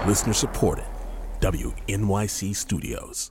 Listener supported. WNYC Studios.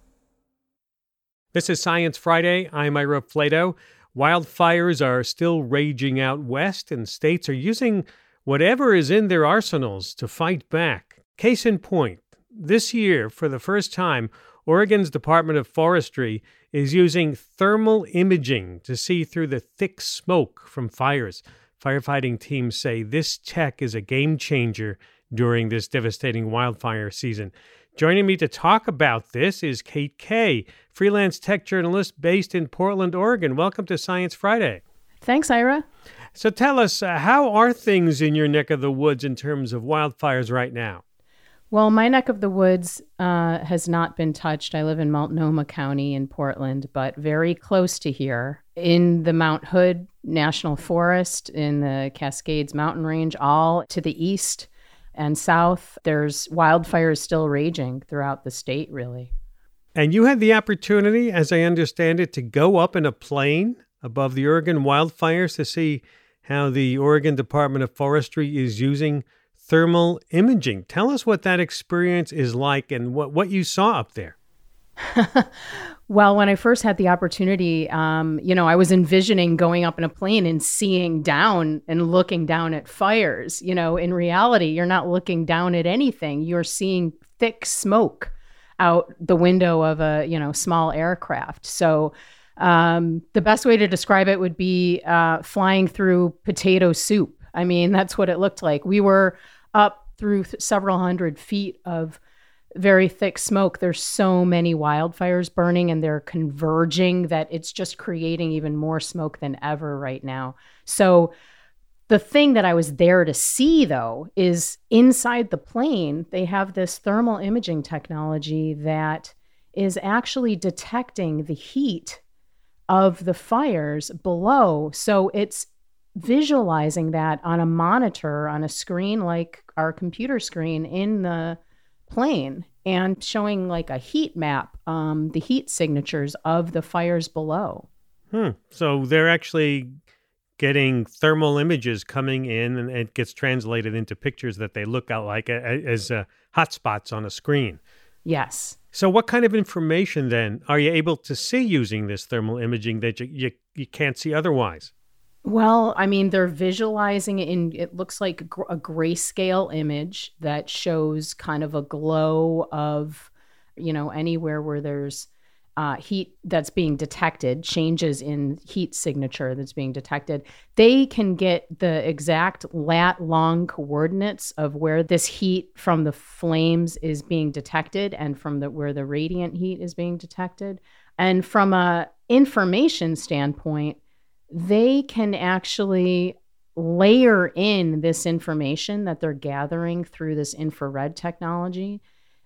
This is Science Friday. I'm Ira Flato. Wildfires are still raging out west, and states are using whatever is in their arsenals to fight back. Case in point, this year, for the first time, Oregon's Department of Forestry is using thermal imaging to see through the thick smoke from fires. Firefighting teams say this tech is a game changer during this devastating wildfire season. Joining me to talk about this is Kate Kay, freelance tech journalist based in Portland, Oregon. Welcome to Science Friday. Thanks, Ira. So tell us, how are things in your neck of the woods in terms of wildfires right now? Well, my neck of the woods has not been touched. I live in Multnomah County in Portland, but very close to here in the Mount Hood National Forest, in the Cascades Mountain Range, all to the east and south. There's wildfires still raging throughout the state, really. And you had the opportunity, as I understand it, to go up in a plane above the Oregon wildfires to see how the Oregon Department of Forestry is using thermal imaging. Tell us what that experience is like and what you saw up there. Well, when I first had the opportunity, I was envisioning going up in a plane and seeing down and looking down at fires. In reality, you're not looking down at anything. You're seeing thick smoke out the window of a, small aircraft. So the best way to describe it would be flying through potato soup. I mean, that's what it looked like. We were up through several hundred feet of very thick smoke. There's so many wildfires burning and they're converging that it's just creating even more smoke than ever right now. So the thing that I was there to see, though, is inside the plane, they have this thermal imaging technology that is actually detecting the heat of the fires below. So it's visualizing that on a monitor, on a screen like our computer screen in the plane, and showing like a heat map, the heat signatures of the fires below. So they're actually getting thermal images coming in, and it gets translated into pictures that they look out like as hotspots on a screen. Yes. So what kind of information then are you able to see using this thermal imaging that you can't see otherwise? Well, I mean, they're visualizing it it looks like a grayscale image that shows kind of a glow of, anywhere where there's heat that's being detected, changes in heat signature that's being detected. They can get the exact lat-long coordinates of where this heat from the flames is being detected and from where the radiant heat is being detected. And from a information standpoint, they can actually layer in this information that they're gathering through this infrared technology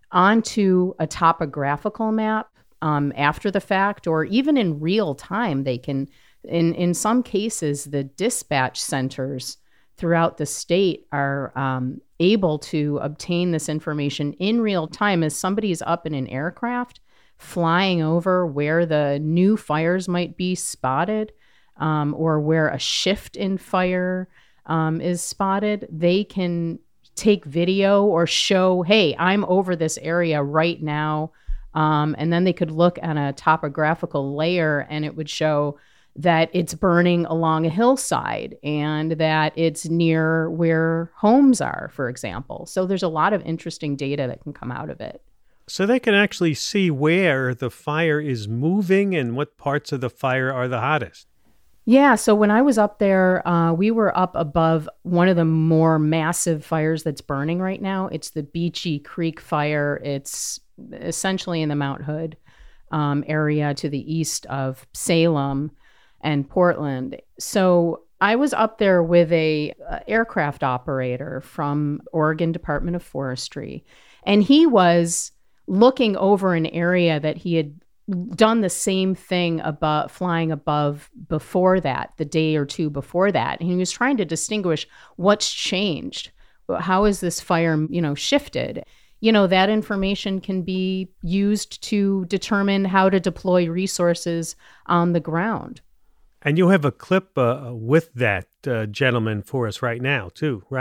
onto a topographical map after the fact, or even in real time. They can, in some cases, the dispatch centers throughout the state are able to obtain this information in real time as somebody's up in an aircraft flying over where the new fires might be spotted. Or where a shift in fire is spotted. They can take video or show, hey, I'm over this area right now. And then they could look at a topographical layer and it would show that it's burning along a hillside and that it's near where homes are, for example. So there's a lot of interesting data that can come out of it. So they can actually see where the fire is moving and what parts of the fire are the hottest. Yeah, so when I was up there, we were up above one of the more massive fires that's burning right now. It's the Beachy Creek fire. It's essentially in the Mount Hood area to the east of Salem and Portland. So I was up there with a aircraft operator from Oregon Department of Forestry, and he was looking over an area that he had done the same thing about flying above before that, the day or two before that. And he was trying to distinguish what's changed. How is this fire, shifted? That information can be used to determine how to deploy resources on the ground. And you have a clip with that gentleman for us right now, too, right?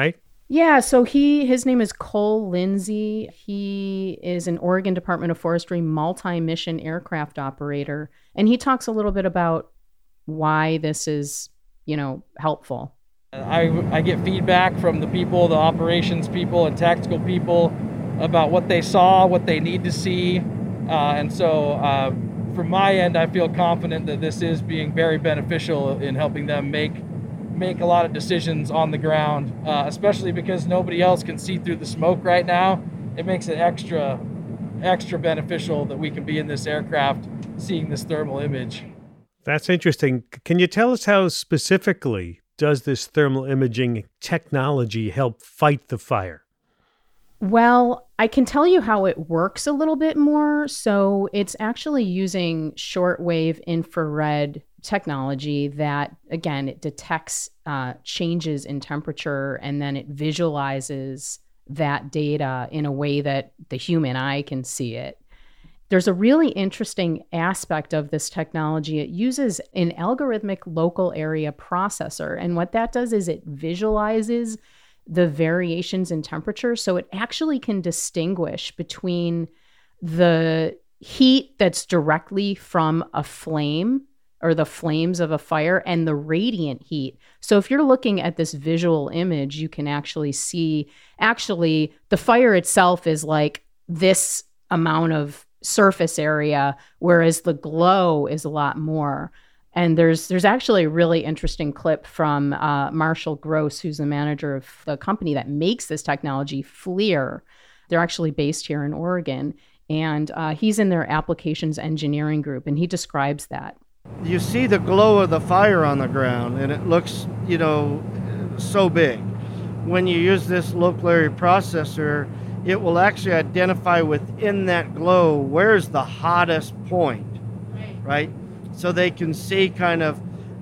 Yeah, so his name is Cole Lindsay. He is an Oregon Department of Forestry multi-mission aircraft operator, and he talks a little bit about why this is, helpful. I get feedback from the people, the operations people and tactical people about what they saw, what they need to see. And so from my end, I feel confident that this is being very beneficial in helping them make a lot of decisions on the ground, especially because nobody else can see through the smoke right now. It makes it extra beneficial that we can be in this aircraft seeing this thermal image. That's interesting. Can you tell us how specifically does this thermal imaging technology help fight the fire? Well, I can tell you how it works a little bit more. So it's actually using shortwave infrared technology that, again, it detects changes in temperature and then it visualizes that data in a way that the human eye can see it. There's a really interesting aspect of this technology. It uses an algorithmic local area processor. And what that does is it visualizes the variations in temperature. So it actually can distinguish between the heat that's directly from a flame or the flames of a fire and the radiant heat. So if you're looking at this visual image, you can actually see, the fire itself is like this amount of surface area, whereas the glow is a lot more. And there's actually a really interesting clip from Marshall Gross, who's the manager of the company that makes this technology, FLIR. They're actually based here in Oregon. And he's in their applications engineering group, and he describes that. You see the glow of the fire on the ground, and it looks, so big. When you use this local area processor, it will actually identify within that glow where's the hottest point, right? So they can see kind of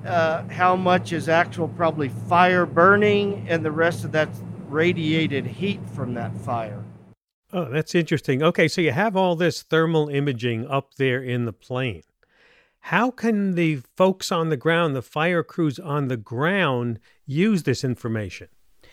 how much is actual probably fire burning and the rest of that radiated heat from that fire. Oh, that's interesting. Okay, so you have all this thermal imaging up there in the plane. How can the folks on the ground, the fire crews on the ground, use this information?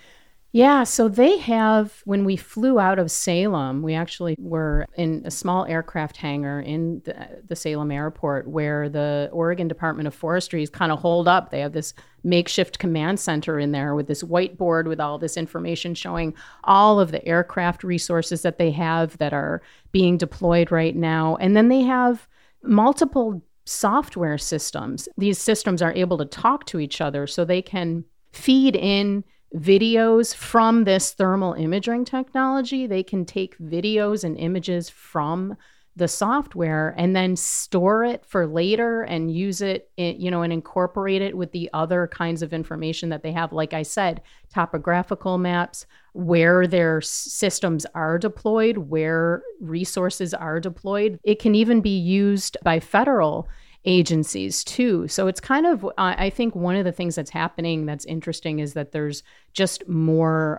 Yeah, so they have, when we flew out of Salem, we actually were in a small aircraft hangar in the Salem airport where the Oregon Department of Forestry is kind of holed up. They have this makeshift command center in there with this whiteboard with all this information showing all of the aircraft resources that they have that are being deployed right now. And then they have multiple software systems. These systems are able to talk to each other so they can feed in videos from this thermal imaging technology. They can take videos and images from the software and then store it for later and use it, and incorporate it with the other kinds of information that they have. Like I said, topographical maps, where their systems are deployed, where resources are deployed. It can even be used by federal agencies too. So it's kind of, I think one of the things that's happening that's interesting is that there's just more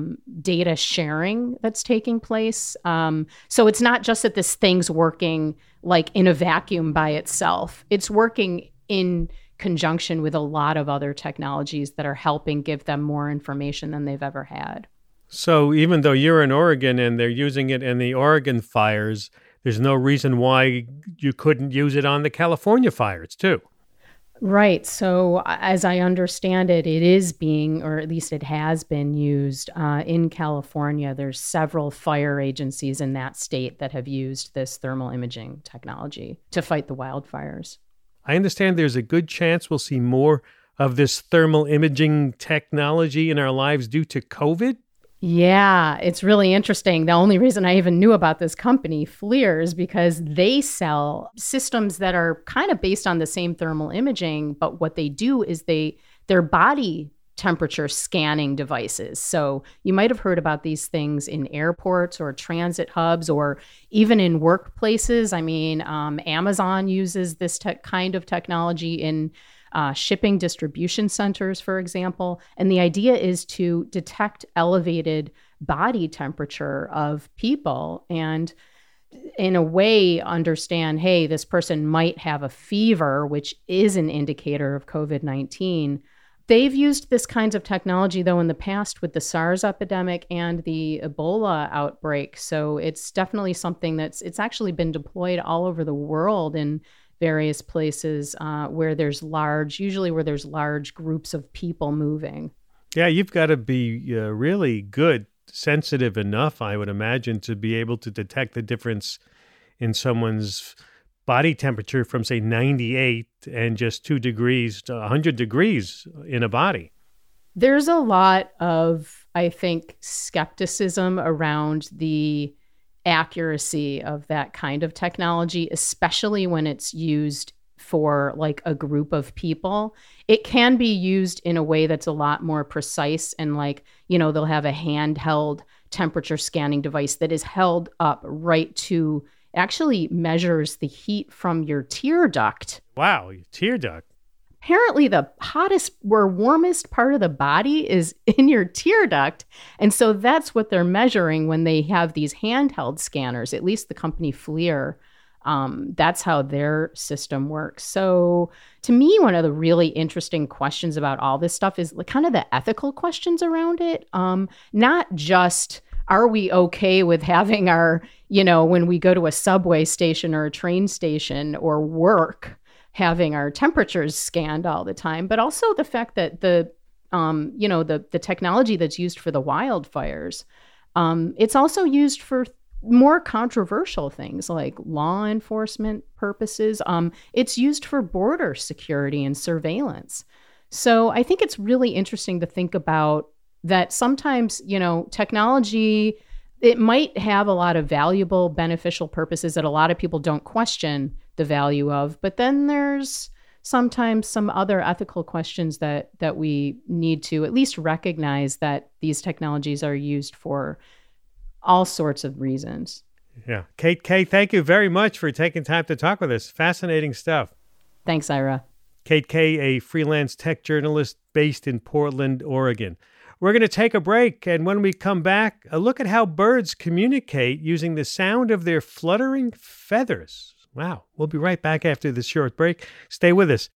data sharing that's taking place. So it's not just that this thing's working like in a vacuum by itself. It's working in conjunction with a lot of other technologies that are helping give them more information than they've ever had. So even though you're in Oregon and they're using it in the Oregon fires, there's no reason why you couldn't use it on the California fires, too. Right. So as I understand it, it is being, or at least it has been used in California. There's several fire agencies in that state that have used this thermal imaging technology to fight the wildfires. I understand there's a good chance we'll see more of this thermal imaging technology in our lives due to COVID. Yeah, it's really interesting. The only reason I even knew about this company, FLIR, is because they sell systems that are kind of based on the same thermal imaging, but what they do is they're body temperature scanning devices. So you might have heard about these things in airports or transit hubs or even in workplaces. I mean, Amazon uses this kind of technology in shipping distribution centers, for example. And the idea is to detect elevated body temperature of people and in a way understand, hey, this person might have a fever, which is an indicator of COVID-19. They've used this kinds of technology, though, in the past with the SARS epidemic and the Ebola outbreak. So it's definitely something it's actually been deployed all over the world in various places where there's large groups of people moving. Yeah, you've got to be really good, sensitive enough, I would imagine, to be able to detect the difference in someone's body temperature from, say, 98 and just 2 degrees to 100 degrees in a body. There's a lot of, I think, skepticism around the accuracy of that kind of technology, especially when it's used for like a group of people. It can be used in a way that's a lot more precise, and like, they'll have a handheld temperature scanning device that is held up right to actually measures the heat from your tear duct. Wow, your tear duct. Apparently the hottest or warmest part of the body is in your tear duct. And so that's what they're measuring when they have these handheld scanners, at least the company FLIR. That's how their system works. So to me, one of the really interesting questions about all this stuff is kind of the ethical questions around it. Not just, are we okay with having our, when we go to a subway station or a train station or work, having our temperatures scanned all the time, but also the fact that the technology that's used for the wildfires, it's also used for more controversial things like law enforcement purposes. It's used for border security and surveillance. So I think it's really interesting to think about that sometimes, technology, it might have a lot of valuable, beneficial purposes that a lot of people don't question the value of, but then there's sometimes some other ethical questions that we need to at least recognize that these technologies are used for all sorts of reasons. Yeah. Kate Kay, thank you very much for taking time to talk with us. Fascinating stuff. Thanks, Ira. Kate Kay, a freelance tech journalist based in Portland, Oregon. We're going to take a break, and when we come back, a look at how birds communicate using the sound of their fluttering feathers. Wow. We'll be right back after this short break. Stay with us.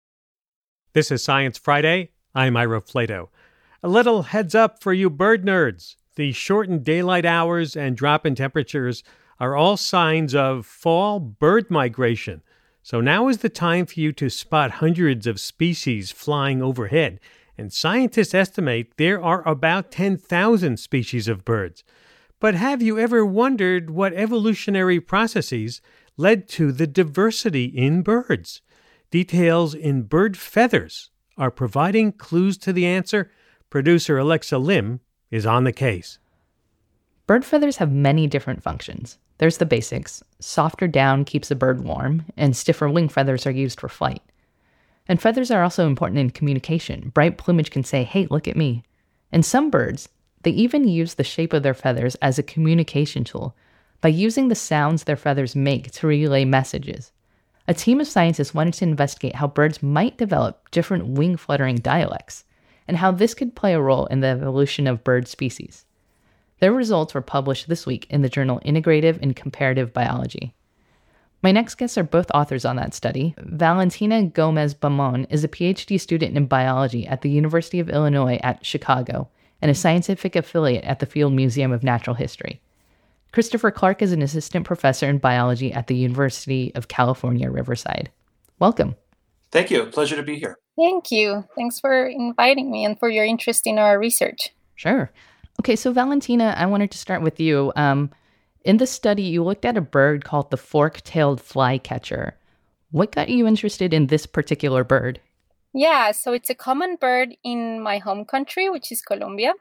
This is Science Friday. I'm Ira Flato. A little heads up for you bird nerds. The shortened daylight hours and drop in temperatures are all signs of fall bird migration. So now is the time for you to spot hundreds of species flying overhead. And scientists estimate there are about 10,000 species of birds. But have you ever wondered what evolutionary processes led to the diversity in birds? Details in bird feathers are providing clues to the answer. Producer Alexa Lim is on the case. Bird feathers have many different functions. There's the basics. Softer down keeps a bird warm, and stiffer wing feathers are used for flight. And feathers are also important in communication. Bright plumage can say, hey, look at me. And some birds, they even use the shape of their feathers as a communication tool by using the sounds their feathers make to relay messages. A team of scientists wanted to investigate how birds might develop different wing fluttering dialects and how this could play a role in the evolution of bird species. Their results were published this week in the journal Integrative and Comparative Biology. My next guests are both authors on that study. Valentina Gomez-Bamon is a PhD student in biology at the University of Illinois at Chicago and a scientific affiliate at the Field Museum of Natural History. Christopher Clark is an assistant professor in biology at the University of California, Riverside. Welcome. Thank you. Pleasure to be here. Thank you. Thanks for inviting me and for your interest in our research. Sure. Okay, so Valentina, I wanted to start with you. In this study, you looked at a bird called the fork-tailed flycatcher. What got you interested in this particular bird? Yeah, so it's a common bird in my home country, which is Colombia,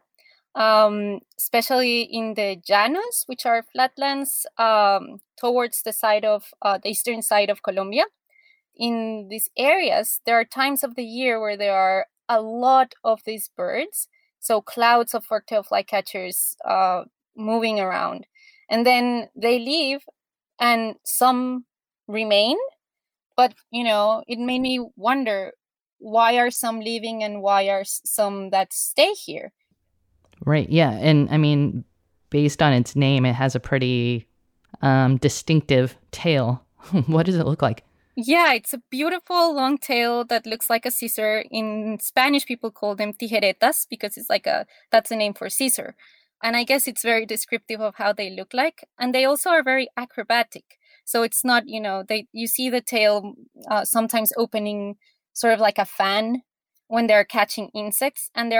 especially in the llanos, which are flatlands towards the side of the eastern side of Colombia. In these areas, there are times of the year where there are a lot of these birds, so clouds of fork-tailed flycatchers moving around. And then they leave and some remain. But, it made me wonder, why are some leaving and why are some that stay here? Right, yeah. And I mean, based on its name, it has a pretty distinctive tail. What does it look like? Yeah, it's a beautiful long tail that looks like a scissor. In Spanish, people call them tijeretas because that's a name for scissor. And I guess it's very descriptive of how they look like. And they also are very acrobatic. So it's not, you see the tail sometimes opening sort of like a fan when they're catching insects. And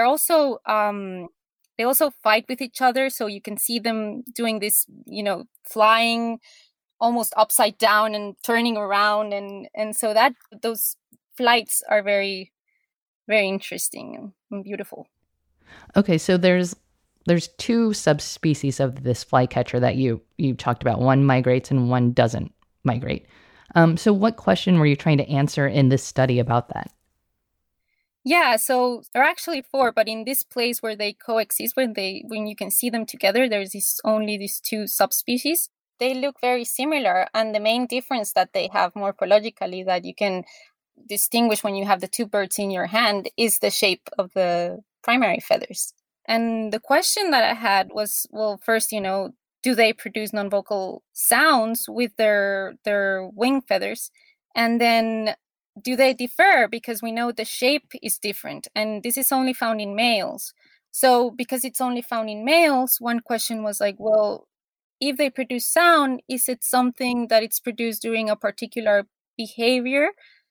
they also fight with each other. So you can see them doing this, flying almost upside down and turning around. And so those flights are very, very interesting and beautiful. Okay, so there's two subspecies of this flycatcher that you talked about. One migrates and one doesn't migrate. So what question were you trying to answer in this study about that? Yeah, so there are actually 4, but in this place where they coexist, when you can see them together, there's only these 2 subspecies. They look very similar, and the main difference that they have morphologically that you can distinguish when you have the 2 birds in your hand is the shape of the primary feathers. And the question that I had was, well, first, do they produce non-vocal sounds with their wing feathers? And then do they differ? Because we know the shape is different, and this is only found in males. So because it's only found in males, one question was like, well, if they produce sound, is it something that it's produced during a particular behavior,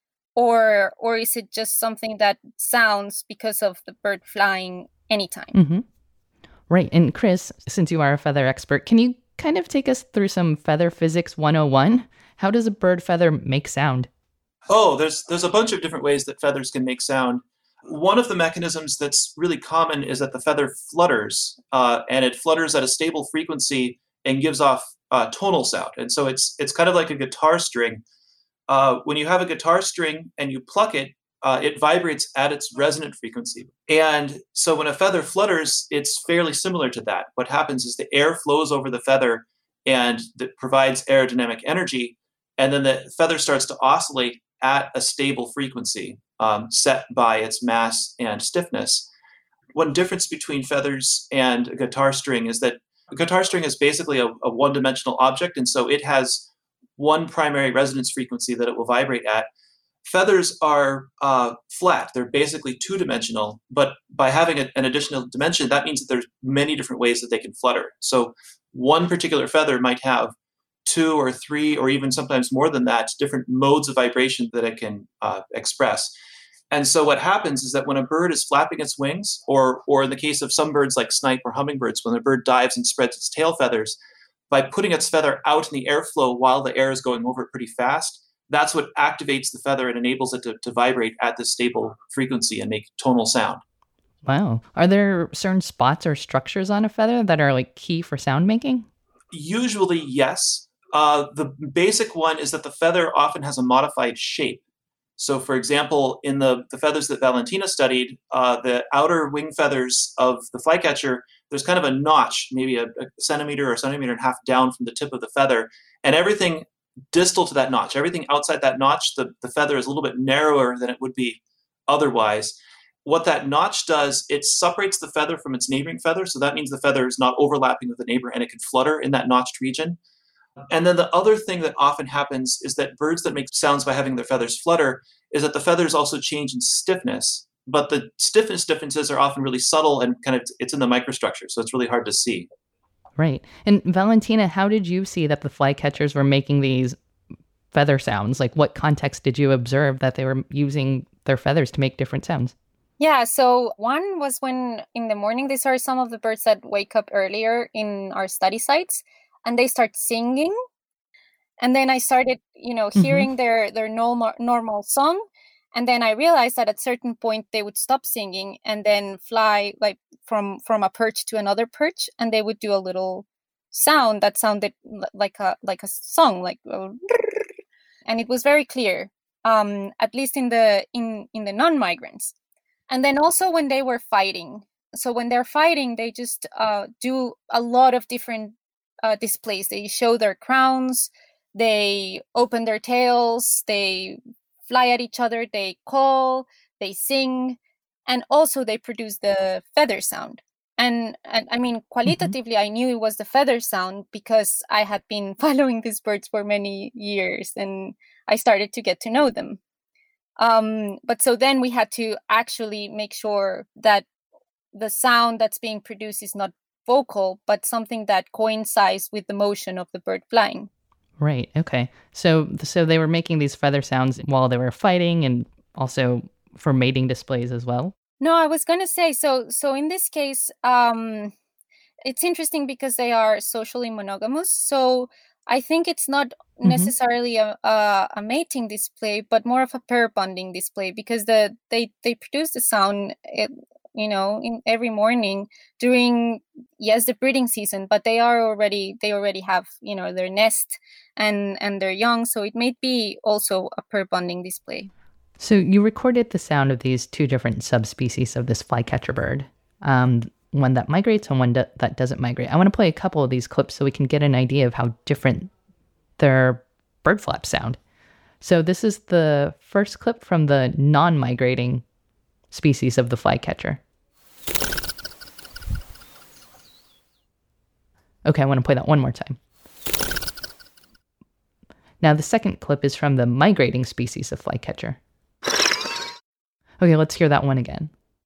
or is it just something that sounds because of the bird flying anytime? Mm-hmm. Right. And Chris, since you are a feather expert, can you kind of take us through some feather physics 101? How does a bird feather make sound? Oh, there's a bunch of different ways that feathers can make sound. One of the mechanisms that's really common is that the feather flutters, and it flutters at a stable frequency and gives off tonal sound. And so it's kind of like a guitar string. When you have a guitar string and you pluck it, it vibrates at its resonant frequency. And so when a feather flutters, it's fairly similar to that. What happens is the air flows over the feather and that provides aerodynamic energy. And then the feather starts to oscillate at a stable frequency set by its mass and stiffness. One difference between feathers and a guitar string is that a guitar string is basically a one-dimensional object, and so it has one primary resonance frequency that it will vibrate at. Feathers are flat. They're basically two-dimensional, but by having an additional dimension, that means that there's many different ways that they can flutter. So one particular feather might have 2 or 3, or even sometimes more than that, different modes of vibration that it can express. And so what happens is that when a bird is flapping its wings, or in the case of some birds like snipe or hummingbirds, when the bird dives and spreads its tail feathers, by putting its feather out in the airflow while the air is going over it pretty fast, that's what activates the feather and enables it to vibrate at this stable frequency and make tonal sound. Wow. Are there certain spots or structures on a feather that are like key for sound making? Usually, yes. The basic one is that the feather often has a modified shape. So, for example, in the feathers that Valentina studied, the outer wing feathers of the flycatcher, there's kind of a notch, maybe a centimeter or a centimeter and a half down from the tip of the feather. And everything distal to that notch, everything outside that notch, the feather is a little bit narrower than it would be otherwise. What that notch does, it separates the feather from its neighboring feather. So that means the feather is not overlapping with the neighbor and it can flutter in that notched region. And then the other thing that often happens is that birds that make sounds by having their feathers flutter is that the feathers also change in stiffness, but the stiffness differences are often really subtle and it's in the microstructure, so it's really hard to see. Right. And Valentina, how did you see that the flycatchers were making these feather sounds? Like, what context did you observe that they were using their feathers to make different sounds? Yeah, so one was when in the morning, these are some of the birds that wake up earlier in our study sites, and they start singing. And then I started, hearing their normal song. And then I realized that at a certain point they would stop singing and then fly like from a perch to another perch, and they would do a little sound that sounded like a song, like, and it was very clear, at least in the non-migrants. And then also when they were fighting. So when they're fighting, they just do a lot of different displays. They show their crowns, they open their tails, they fly at each other, they call, they sing, and also they produce the feather sound. And I mean, qualitatively, I knew it was the feather sound because I had been following these birds for many years, and I started to get to know them. But so then we had to actually make sure that the sound that's being produced is not vocal, but something that coincides with the motion of the bird flying. Right. Okay. So they were making these feather sounds while they were fighting, and also for mating displays as well. No, I was going to say, so in this case, it's interesting because they are socially monogamous. So I think it's not necessarily a mating display, but more of a pair bonding display, because they produce the sound, in every morning during, the breeding season, but they already have, their nest and their young. So it may be also a pair bonding display. So you recorded the sound of these two different subspecies of this flycatcher bird, one that migrates and one that doesn't migrate. I want to play a couple of these clips so we can get an idea of how different their bird flaps sound. So this is the first clip from the non-migrating species of the flycatcher. Okay, I want to play that one more time. Now the second clip is from the migrating species of flycatcher. Okay, let's hear that one again.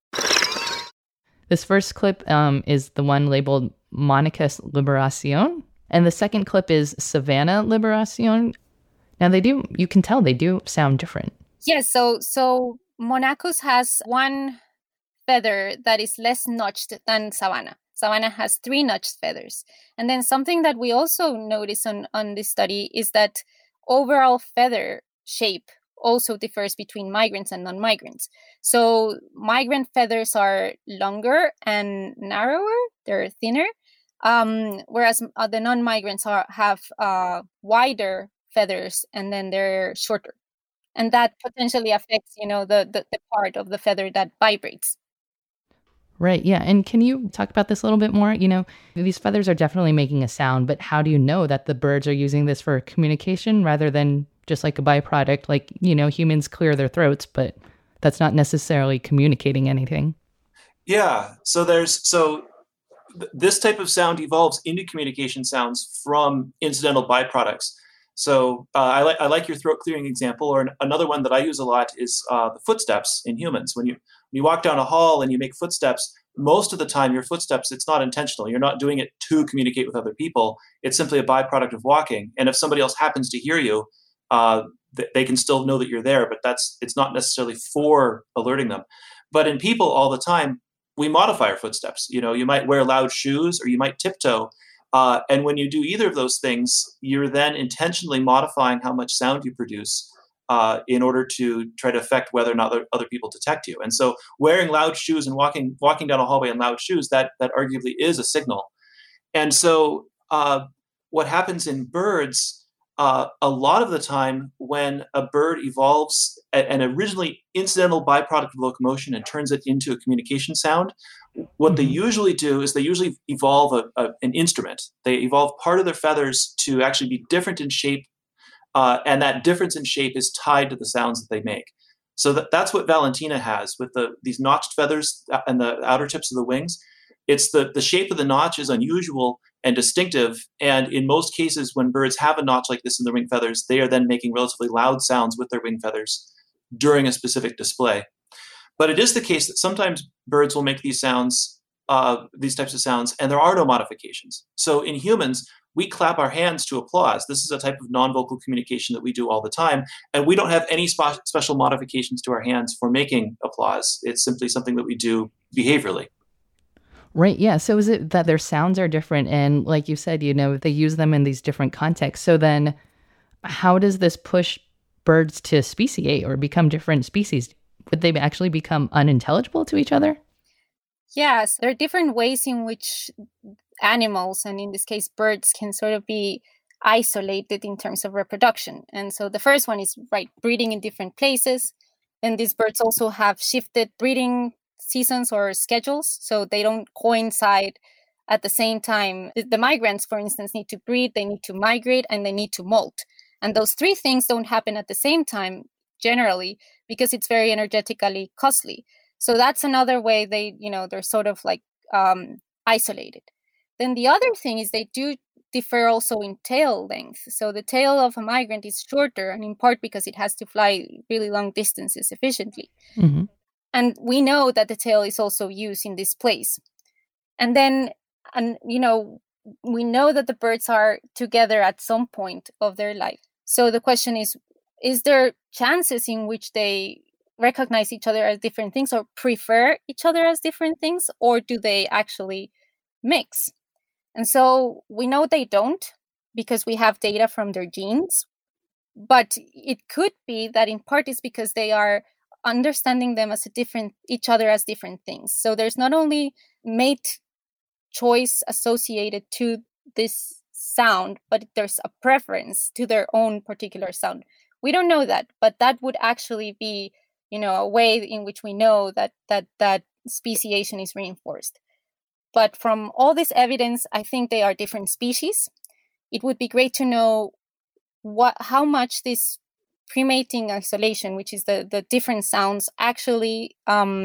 This first clip is the one labeled Monachus liberacion, and the second clip is Savannah liberacion. Now you can tell they do sound different. Yes, so Monachus has one feather that is less notched than Savannah. Savannah has 3 notched feathers. And then something that we also notice on this study is that overall feather shape also differs between migrants and non-migrants. So migrant feathers are longer and narrower, they're thinner, whereas the non-migrants have wider feathers, and then they're shorter. And that potentially affects, the part of the feather that vibrates. Right, yeah. And can you talk about this a little bit more? These feathers are definitely making a sound, but how do you know that the birds are using this for communication rather than just like a byproduct? Like, humans clear their throats, but that's not necessarily communicating anything. Yeah, so this type of sound evolves into communication sounds from incidental byproducts. So I like your throat clearing example, or another one that I use a lot is the footsteps in humans. When you walk down a hall and you make footsteps, most of the time your footsteps, it's not intentional. You're not doing it to communicate with other people. It's simply a byproduct of walking. And if somebody else happens to hear you, they can still know that you're there, but it's not necessarily for alerting them. But in people all the time, we modify our footsteps. You might wear loud shoes or you might tiptoe. And when you do either of those things, you're then intentionally modifying how much sound you produce in order to try to affect whether or not other people detect you. And so wearing loud shoes and walking down a hallway in loud shoes, that arguably is a signal. And so what happens in birds, a lot of the time when a bird evolves an originally incidental byproduct of locomotion and turns it into a communication sound, what they usually do is they usually evolve an instrument. They evolve part of their feathers to actually be different in shape, and that difference in shape is tied to the sounds that they make. So that's what Valentina has with these notched feathers and the outer tips of the wings. It's the shape of the notch is unusual and distinctive, and in most cases when birds have a notch like this in their wing feathers, they are then making relatively loud sounds with their wing feathers during a specific display. But it is the case that sometimes birds will make these sounds, these types of sounds, and there are no modifications. So in humans, we clap our hands to applause. This is a type of non-vocal communication that we do all the time, and we don't have any special modifications to our hands for making applause. It's simply something that we do behaviorally. Right, yeah. So is it that their sounds are different, and like you said, they use them in these different contexts. So then how does this push birds to speciate or become different species? Would they actually become unintelligible to each other? Yes, there are different ways in which animals, and in this case birds, can sort of be isolated in terms of reproduction. And so the first one is breeding in different places. And these birds also have shifted breeding seasons or schedules, so they don't coincide at the same time. The migrants, for instance, need to breed, they need to migrate, and they need to molt. And those 3 things don't happen at the same time generally, because it's very energetically costly. So that's another way they're sort of isolated. Then the other thing is they do differ also in tail length. So the tail of a migrant is shorter, and in part because it has to fly really long distances efficiently. Mm-hmm. And we know that the tail is also used in this place. And then, we know that the birds are together at some point of their life. So the question is there chances in which they recognize each other as different things or prefer each other as different things, or do they actually mix? And so we know they don't, because we have data from their genes. But it could be that in part is because they are understanding them as each other as different things. So there's not only mate choice associated to this sound, but there's a preference to their own particular sound. We don't know that, but that would actually be, a way in which we know that speciation is reinforced. But from all this evidence, I think they are different species. It would be great to know how much this premating isolation, which is the different sounds, actually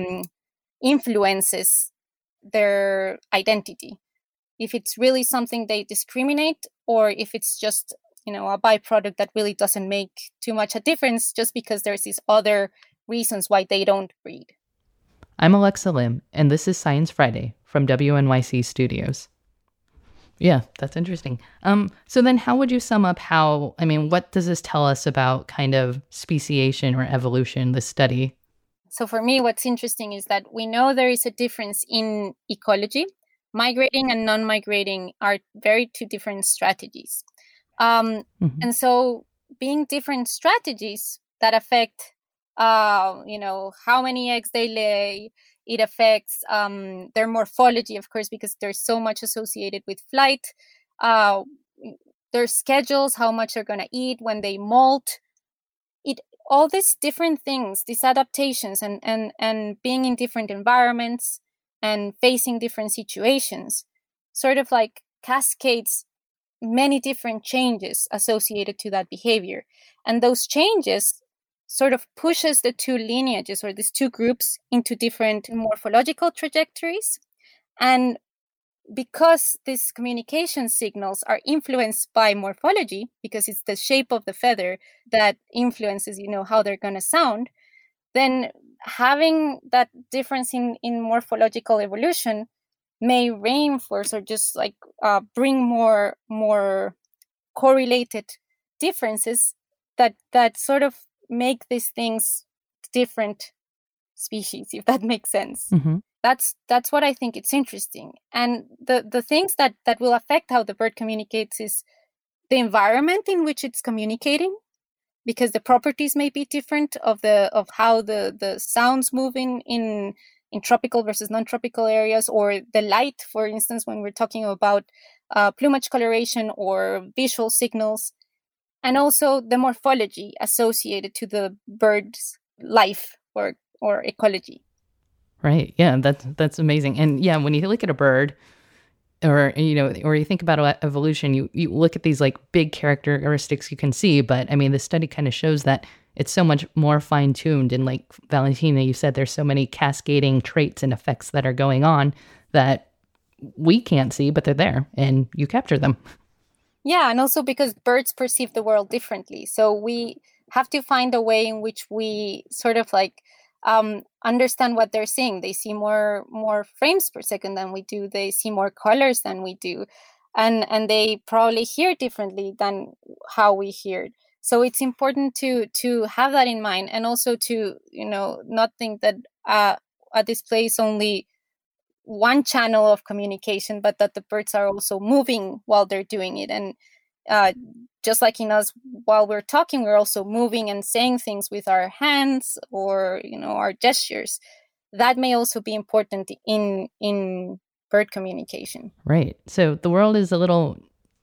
influences their identity. If it's really something they discriminate, or if it's just, a byproduct that really doesn't make too much a difference just because there's these other reasons why they don't breed. I'm Alexa Lim, and this is Science Friday from WNYC Studios. Yeah, that's interesting. So then how would you sum up what does this tell us about kind of speciation or evolution, this study? So for me, what's interesting is that we know there is a difference in ecology. Migrating and non-migrating are two different strategies. And so being different strategies that affect, how many eggs they lay, it affects their morphology, of course, because there's so much associated with flight. Their schedules, how much they're going to eat when they molt. All these different things, these adaptations and being in different environments and facing different situations, sort of like cascades many different changes associated to that behavior. And those changes sort of pushes the two lineages or these two groups into different morphological trajectories. And because these communication signals are influenced by morphology, because it's the shape of the feather that influences, how they're going to sound, then having that difference in morphological evolution may reinforce or just bring more correlated differences that sort of make these things different species, if that makes sense. Mm-hmm. That's what I think it's interesting. And the things that will affect how the bird communicates is the environment in which it's communicating, because the properties may be different of how the sounds move in tropical versus non-tropical areas, or the light, for instance, when we're talking about plumage coloration or visual signals, and also the morphology associated to the bird's life or ecology. Right. Yeah, that's amazing. And yeah, when you look at a bird, or you think about evolution, you look at these big characteristics you can see, but the study kind of shows that it's so much more fine-tuned. And like Valentina, you said, there's so many cascading traits and effects that are going on that we can't see, but they're there, and you capture them. Yeah, and also because birds perceive the world differently. So we have to find a way in which we sort of understand what they're seeing. They see more frames per second than we do. They see more colors than we do. And they probably hear differently than how we hear. So it's important to have that in mind, and also to, not think that a display is only one channel of communication, but that the birds are also moving while they're doing it. And just like in us, while we're talking, we're also moving and saying things with our hands or, our gestures. That may also be important in bird communication. Right. So the world is a little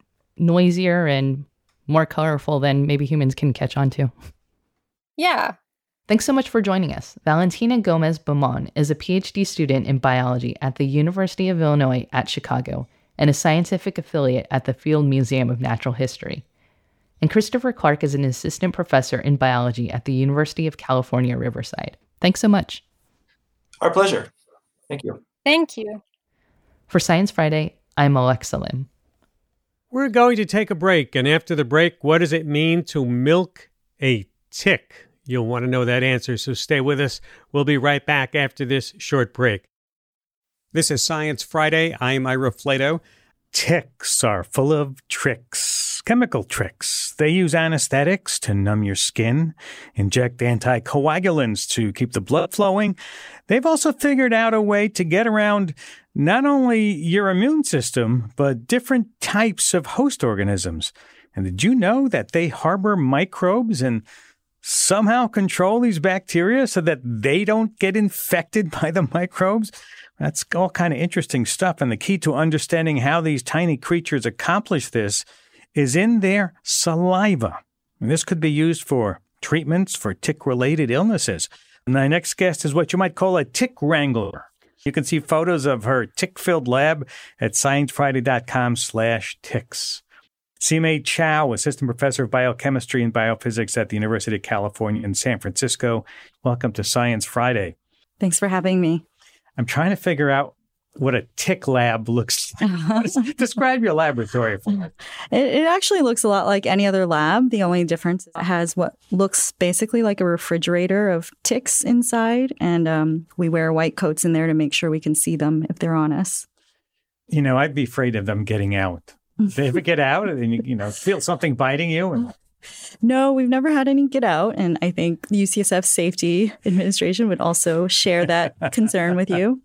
noisier and more colorful than maybe humans can catch on to. Yeah. Thanks so much for joining us. Valentina Gomez Beaumont is a PhD student in biology at the University of Illinois at Chicago and a scientific affiliate at the Field Museum of Natural History. And Christopher Clark is an assistant professor in biology at the University of California, Riverside. Thanks so much. Our pleasure. Thank you. Thank you. For Science Friday, I'm Alexa Lim. We're going to take a break, and after the break, what does it mean to milk a tick? You'll want to know that answer, so stay with us. We'll be right back after this short break. This is Science Friday. I'm Ira Flato. Ticks are full of tricks, chemical tricks. They use anesthetics to numb your skin, inject anticoagulants to keep the blood flowing. They've also figured out a way to get around not only your immune system, but different types of host organisms. And did you know that they harbor microbes and somehow control these bacteria so that they don't get infected by the microbes? That's all kind of interesting stuff. And the key to understanding how these tiny creatures accomplish this is in their saliva. And this could be used for treatments for tick-related illnesses. And my next guest is what you might call a tick wrangler. You can see photos of her tick-filled lab at sciencefriday.com/ticks. Simei Chow, assistant professor of biochemistry and biophysics at the University of California in San Francisco. Welcome to Science Friday. Thanks for having me. I'm trying to figure out what a tick lab looks like. Describe your laboratory for me. It actually looks a lot like any other lab. The only difference is it has what looks basically like a refrigerator of ticks inside. And we wear white coats in there to make sure we can see them if they're on us. You know, I'd be afraid of them getting out. They ever get out and you feel something biting you? And... No, we've never had any get out. And I think the UCSF Safety Administration would also share that concern with you.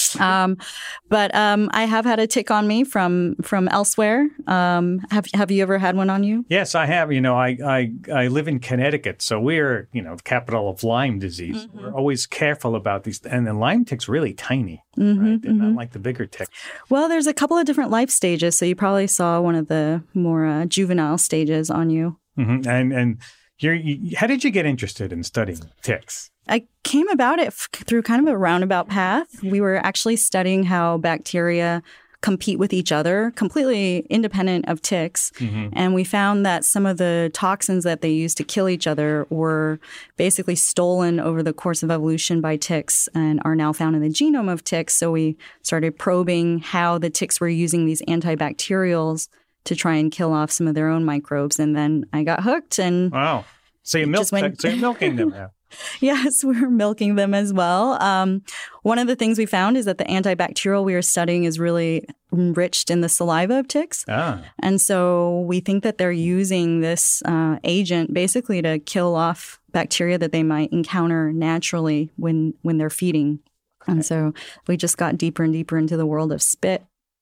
But I have had a tick on me from elsewhere. Have you ever had one on you? Yes, I have. I live in Connecticut, so we're, the capital of Lyme disease. Mm-hmm. We're always careful about these. And the Lyme tick's really tiny, right? They're not like the bigger tick. Well, there's a couple of different life stages. So you probably saw one of the more juvenile stages on you. Mm-hmm. And how did you get interested in studying ticks? I came about it through kind of a roundabout path. We were actually studying how bacteria compete with each other, completely independent of ticks. Mm-hmm. And we found that some of the toxins that they use to kill each other were basically stolen over the course of evolution by ticks and are now found in the genome of ticks. So we started probing how the ticks were using these antibacterials to try and kill off some of their own microbes. And then I got hooked. And wow. So you're milking them now. Yes, we're milking them as well. One of the things we found is that the antibacterial we were studying is really enriched in the saliva of ticks. And so we think that they're using this agent basically to kill off bacteria that they might encounter naturally when they're feeding. Okay. And so we just got deeper and deeper into the world of spit.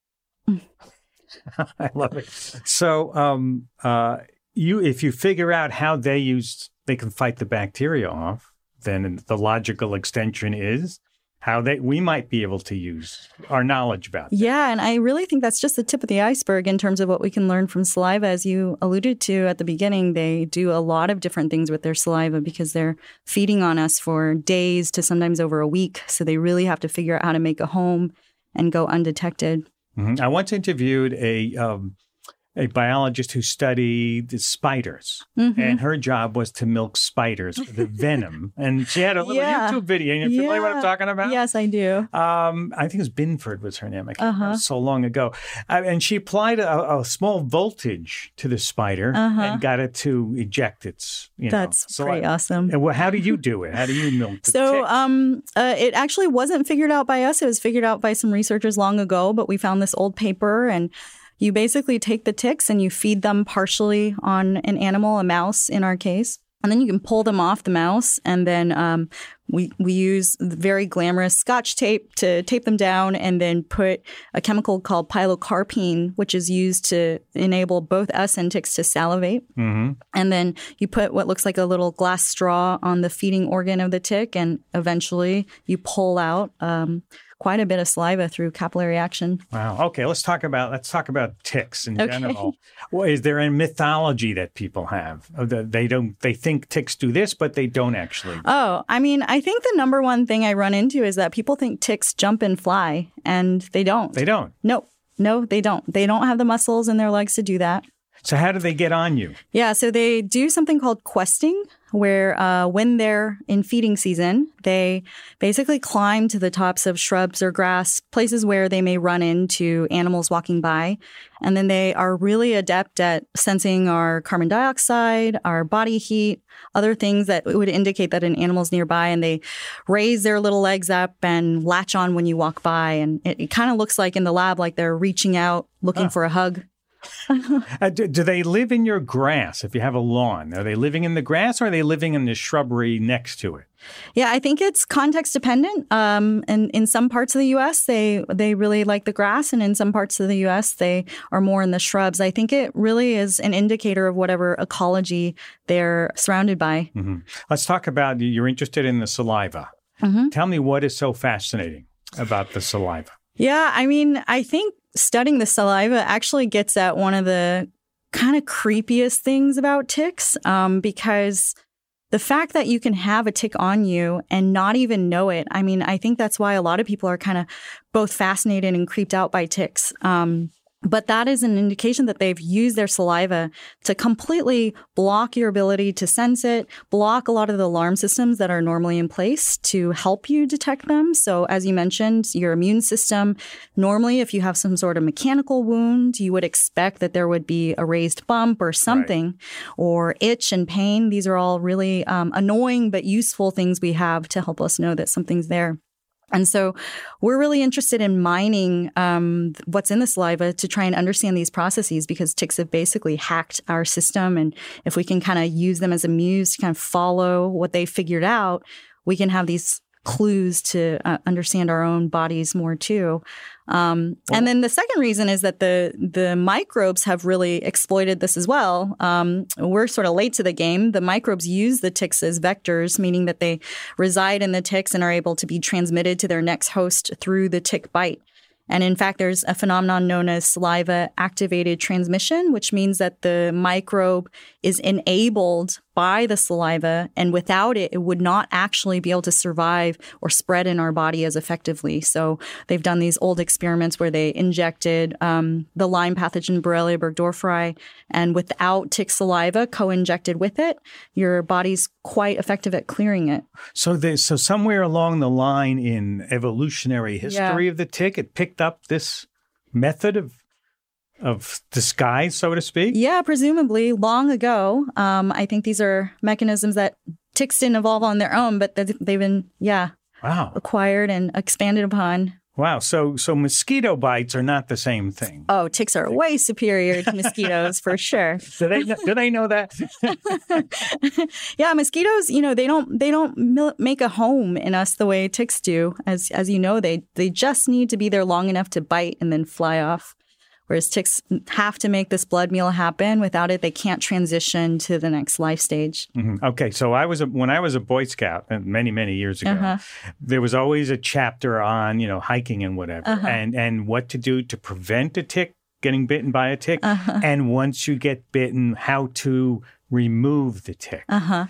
I love it. So if you figure out how they can fight the bacteria off, then the logical extension is how we might be able to use our knowledge about that. Yeah, and I really think that's just the tip of the iceberg in terms of what we can learn from saliva. As you alluded to at the beginning, they do a lot of different things with their saliva because they're feeding on us for days to sometimes over a week. So they really have to figure out how to make a home and go undetected. Mm-hmm. I once interviewed a biologist who studied spiders, and her job was to milk spiders for the venom. And she had a little YouTube video. You familiar what I'm talking about? Yes, I do. I think it was Binford was her name. I can't remember, so long ago. And she applied a small voltage to the spider and got it to eject its. That's pretty awesome. And how do you do it? How do you milk the tick? It actually wasn't figured out by us. It was figured out by some researchers long ago. But we found this old paper and. You basically take the ticks and you feed them partially on an animal, a mouse in our case, and then you can pull them off the mouse. And then we use very glamorous Scotch tape to tape them down and then put a chemical called pilocarpine, which is used to enable both us and ticks to salivate. Mm-hmm. And then you put what looks like a little glass straw on the feeding organ of the tick, and eventually you pull out quite a bit of saliva through capillary action. Wow. Okay, let's talk about ticks in general. Well, is there a mythology that people have? They think ticks do this, but they don't actually. Oh, I mean, I think the number one thing I run into is that people think ticks jump and fly, and they don't. They don't? No, they don't. They don't have the muscles in their legs to do that. So how do they get on you? Yeah, so they do something called questing, where when they're in feeding season, they basically climb to the tops of shrubs or grass, places where they may run into animals walking by. And then they are really adept at sensing our carbon dioxide, our body heat, other things that would indicate that an animal's nearby. And they raise their little legs up and latch on when you walk by. And it kind of looks like in the lab, like they're reaching out, looking for a hug. Do they live in your grass if you have a lawn? Are they living in the grass or are they living in the shrubbery next to it? Yeah, I think it's context dependent. And in some parts of the U.S., they really like the grass. And in some parts of the U.S., they are more in the shrubs. I think it really is an indicator of whatever ecology they're surrounded by. Mm-hmm. Let's talk about, you're interested in the saliva. Mm-hmm. Tell me what is so fascinating about the saliva. Yeah, I mean, I think studying the saliva actually gets at one of the kind of creepiest things about ticks, because the fact that you can have a tick on you and not even know it, I mean, I think that's why a lot of people are kind of both fascinated and creeped out by ticks. But that is an indication that they've used their saliva to completely block your ability to sense it, block a lot of the alarm systems that are normally in place to help you detect them. So as you mentioned, your immune system, normally if you have some sort of mechanical wound, you would expect that there would be a raised bump or something, right, or itch and pain. These are all really annoying but useful things we have to help us know that something's there. And so we're really interested in mining what's in the saliva to try and understand these processes, because ticks have basically hacked our system. And if we can kind of use them as a muse to kind of follow what they figured out, we can have these clues to understand our own bodies more too. And then the second reason is that the microbes have really exploited this as well. We're sort of late to the game. The microbes use the ticks as vectors, meaning that they reside in the ticks and are able to be transmitted to their next host through the tick bite. And in fact, there's a phenomenon known as saliva-activated transmission, which means that the microbe is enabled by the saliva, and without it, it would not actually be able to survive or spread in our body as effectively. So they've done these old experiments where they injected the Lyme pathogen Borrelia burgdorferi, and without tick saliva co-injected with it, your body's quite effective at clearing it. So somewhere along the line in evolutionary history of the tick, it picked up this method of disguise, so to speak? Yeah, presumably long ago. I think these are mechanisms that ticks didn't evolve on their own, but they've been, acquired and expanded upon. Wow. So mosquito bites are not the same thing. Oh, ticks are way superior to mosquitoes for sure. Do they know that? Yeah, mosquitoes, they don't make a home in us the way ticks do. As you know, they just need to be there long enough to bite and then fly off. Whereas ticks have to make this blood meal happen. Without it, they can't transition to the next life stage. Mm-hmm. Okay, so when I was a Boy Scout many, many years ago, there was always a chapter on, hiking and whatever, and what to do to prevent a tick getting bitten by a tick, and once you get bitten, how to remove the tick.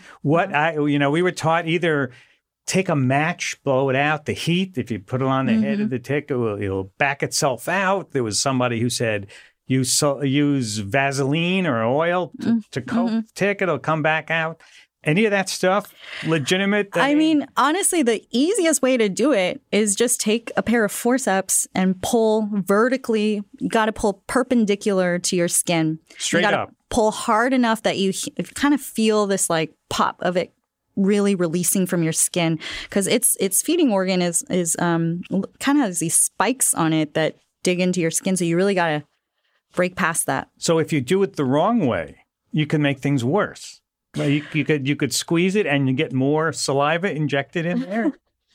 We were taught either take a match, blow it out, the heat. If you put it on the head of the tick, it'll back itself out. There was somebody who said, use Vaseline or oil to coat the tick. It'll come back out. Any of that stuff legitimate? I mean, honestly, the easiest way to do it is just take a pair of forceps and pull vertically. You got to pull perpendicular to your skin. Straight up. Pull hard enough that you kind of feel this like pop of it really releasing from your skin, because its feeding organ is kind of has these spikes on it that dig into your skin. So you really got to break past that. So if you do it the wrong way, you can make things worse. You could squeeze it and you get more saliva injected in there.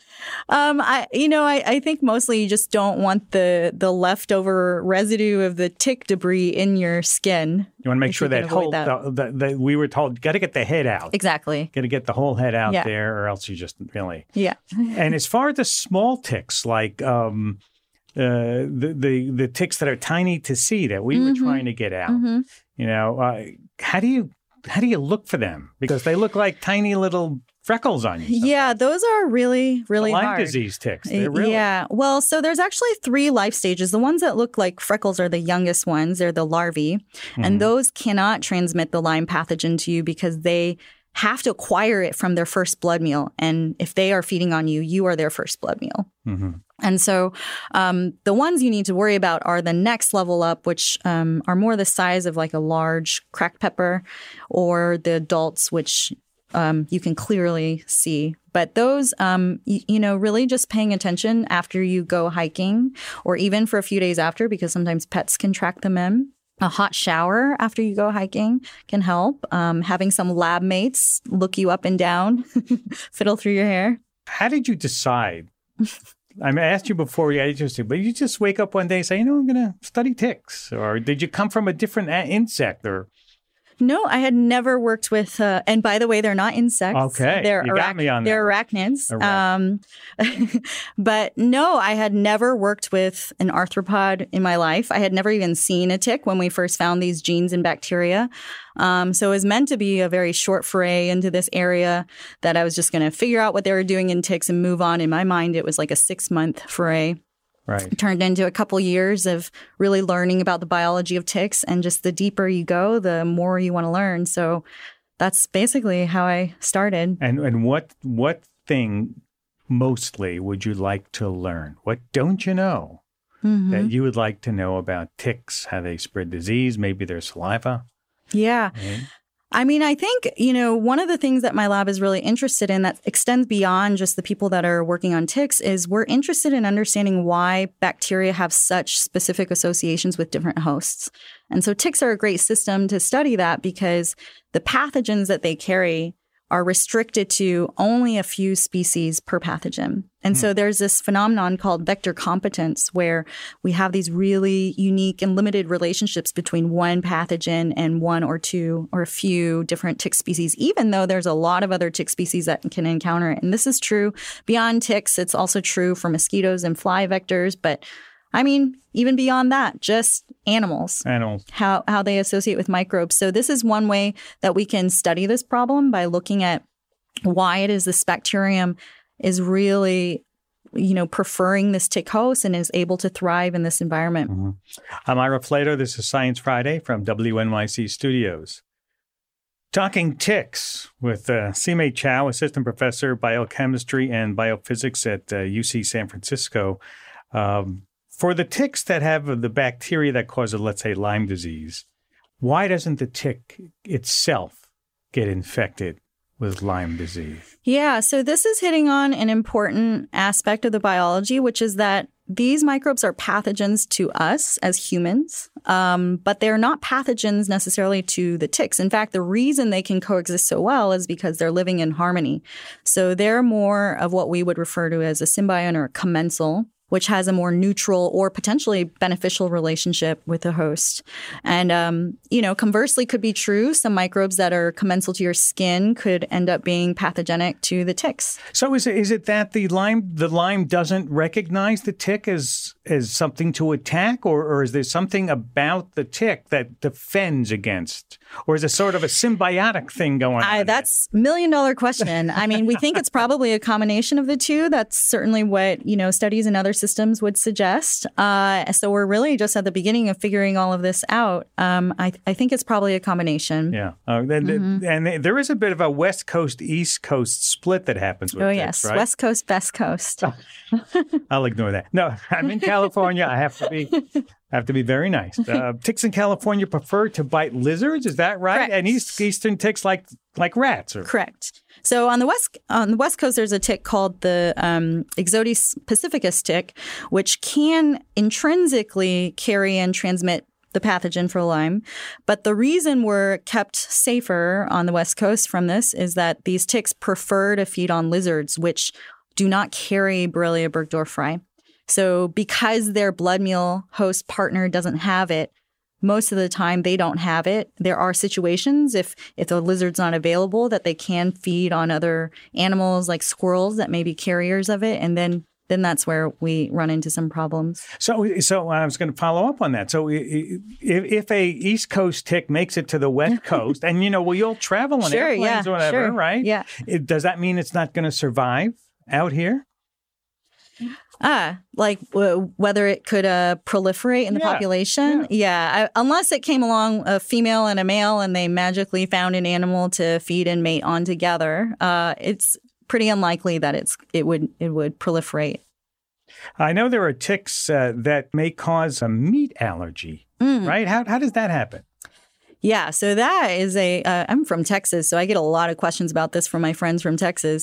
I think mostly you just don't want the leftover residue of the tick debris in your skin. You want to make sure that we were told, you got to get the head out. Exactly. Got to get the whole head out there, or else you just really. Yeah. And as far as the small ticks, like the ticks that are tiny to see that we were trying to get out, how do you how do you look for them? Because they look like tiny little freckles on you. Yeah, those are really, really Lyme hard. disease ticks. They're really... Yeah. Well, so there's actually 3 life stages. The ones that look like freckles are the youngest ones. They're the larvae. Mm-hmm. And those cannot transmit the Lyme pathogen to you because they have to acquire it from their first blood meal. And if they are feeding on you, you are their first blood meal. Mm-hmm. And so the ones you need to worry about are the next level up, which are more the size of like a large cracked pepper, or the adults, which you can clearly see. But those, really just paying attention after you go hiking, or even for a few days after, because sometimes pets can track them in. A hot shower after you go hiking can help. Having some lab mates look you up and down, fiddle through your hair. How did you decide? I asked you before we got interested, but you just wake up one day and say, I'm going to study ticks. Or did you come from a different insect? Or No, I had never worked with, and by the way, they're not insects. Okay, you got me on that. They're arachnids. But no, I had never worked with an arthropod in my life. I had never even seen a tick when we first found these genes and bacteria. So it was meant to be a very short foray into this area that I was just going to figure out what they were doing in ticks and move on. In my mind, it was like a 6-month foray. Right. It turned into a couple years of really learning about the biology of ticks, and just the deeper you go, the more you want to learn. So that's basically how I started. And what thing mostly would you like to learn? What don't you know that you would like to know about ticks, how they spread disease, maybe their saliva? Yeah. Right? I mean, I think, one of the things that my lab is really interested in that extends beyond just the people that are working on ticks is we're interested in understanding why bacteria have such specific associations with different hosts. And so ticks are a great system to study that because the pathogens that they carry are restricted to only a few species per pathogen. And so there's this phenomenon called vector competence where we have these really unique and limited relationships between one pathogen and one or two or a few different tick species, even though there's a lot of other tick species that can encounter it. And this is true beyond ticks. It's also true for mosquitoes and fly vectors. But I mean, even beyond that, just animals, how they associate with microbes. So this is one way that we can study this problem by looking at why it is this bacterium is really, preferring this tick host and is able to thrive in this environment. Mm-hmm. I'm Ira Flatow. This is Science Friday from WNYC Studios. Talking ticks with Simei Chow, Assistant Professor, Biochemistry and Biophysics at UC San Francisco. For the ticks that have the bacteria that causes, let's say, Lyme disease, why doesn't the tick itself get infected with Lyme disease? Yeah, so this is hitting on an important aspect of the biology, which is that these microbes are pathogens to us as humans, but they're not pathogens necessarily to the ticks. In fact, the reason they can coexist so well is because they're living in harmony. So they're more of what we would refer to as a symbiont or a commensal, which has a more neutral or potentially beneficial relationship with the host. And, conversely could be true. Some microbes that are commensal to your skin could end up being pathogenic to the ticks. So is it that the Lyme doesn't recognize the tick as something to attack, or is there something about the tick that defends against? Or is it sort of a symbiotic thing going on? That's $1 million question. I mean, we think it's probably a combination of the two. That's certainly what, studies in other systems would suggest. So we're really just at the beginning of figuring all of this out. I think it's probably a combination. Yeah. And there is a bit of a West Coast, East Coast split that happens with ticks, yes. Right? West Coast, Best Coast. I'll ignore that. No, I'm in California. I have to be very nice. Ticks in California prefer to bite lizards. Is that right? Correct. And eastern ticks like rats. Correct. So on the West Coast, there's a tick called the Ixodes pacificus tick, which can intrinsically carry and transmit the pathogen for Lyme. But the reason we're kept safer on the West Coast from this is that these ticks prefer to feed on lizards, which do not carry Borrelia burgdorferi. So because their blood meal host partner doesn't have it, most of the time they don't have it. There are situations if the lizard's not available that they can feed on other animals like squirrels that may be carriers of it. And then then that's where we run into some problems. So I was going to follow up on that. So if a East Coast tick makes it to the West Coast, and you'll travel on airplanes or whatever, right? Yeah. Does that mean it's not going to survive out here? Whether it could proliferate in the population? Yeah. Unless it came along a female and a male and they magically found an animal to feed and mate on together, it's pretty unlikely that it would proliferate. I know there are ticks that may cause a meat allergy, right? How does that happen? Yeah, so that is I'm from Texas, so I get a lot of questions about this from my friends from Texas.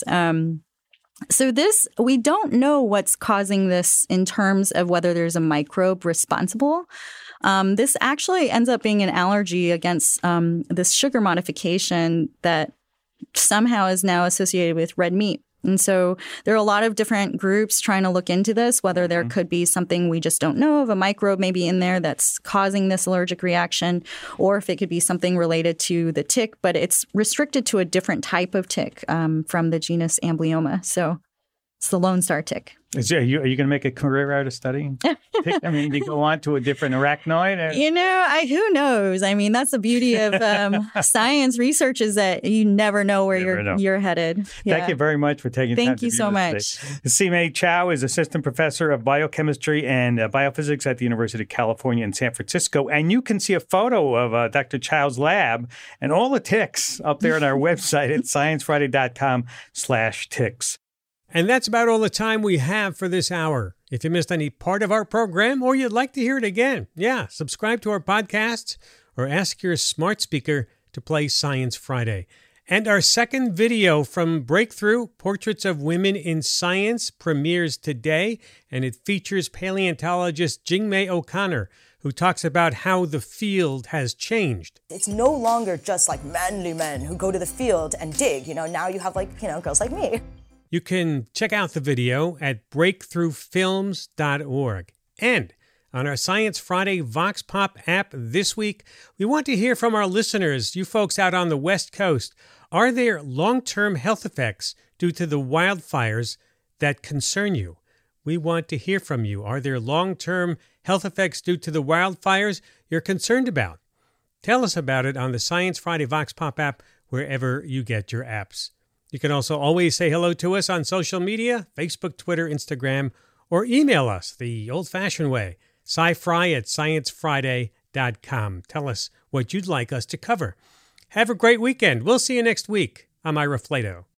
So we don't know what's causing this in terms of whether there's a microbe responsible. This actually ends up being an allergy against this sugar modification that somehow is now associated with red meat. And so there are a lot of different groups trying to look into this, whether there could be something we just don't know of, a microbe maybe in there that's causing this allergic reaction, or if it could be something related to the tick, but it's restricted to a different type of tick from the genus Amblyomma. So it's the Lone Star tick. Are you going to make a career out of studying tick? I mean, you go on to a different arachnoid? Who knows? I mean, that's the beauty of science research is that you never know where you're headed. Yeah. Thank you very much for taking time to Thank you so much. Simei Chow is assistant professor of biochemistry and biophysics at the University of California in San Francisco. And you can see a photo of Dr. Chow's lab and all the ticks up there on our website at sciencefriday.com/ticks. And that's about all the time we have for this hour. If you missed any part of our program or you'd like to hear it again, subscribe to our podcasts or ask your smart speaker to play Science Friday. And our second video from Breakthrough, Portraits of Women in Science, premieres today, and it features paleontologist Jingmei O'Connor, who talks about how the field has changed. It's no longer just like manly men who go to the field and dig. Now you have girls like me. You can check out the video at breakthroughfilms.org. And on our Science Friday Vox Pop app this week, we want to hear from our listeners, you folks out on the West Coast. Are there long-term health effects due to the wildfires that concern you? We want to hear from you. Are there long-term health effects due to the wildfires you're concerned about? Tell us about it on the Science Friday Vox Pop app, wherever you get your apps. You can also always say hello to us on social media, Facebook, Twitter, Instagram, or email us the old-fashioned way, scifry@sciencefriday.com. Tell us what you'd like us to cover. Have a great weekend. We'll see you next week. I'm Ira Flato.